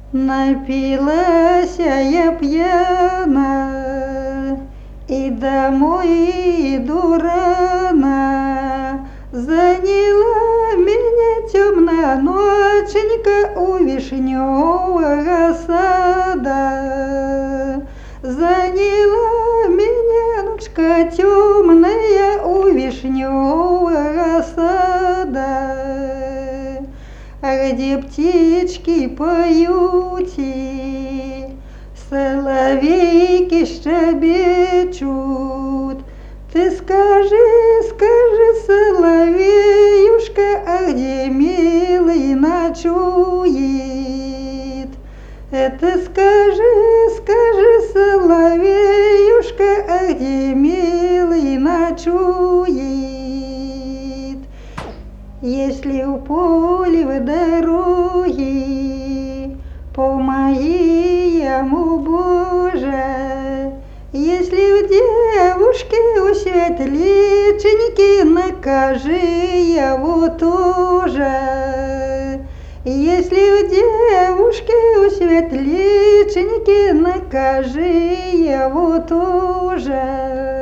Напилась я пьяна, и домой иду рано. Заняла меня темная ноченька у вишневого сада. Заняла меня ночка темная у вишневого сада, где птички поют, соловейки щебечут. Ты скажи, скажи, соловеюшка, а где милый ночует? Это скажи, скажи, соловеюшка, а где милый ночует? Если у поля в дороге по моему Боже, если в девушке у светличеньки, накажи его тоже. Если в девушке у светличеньки, накажи его тоже.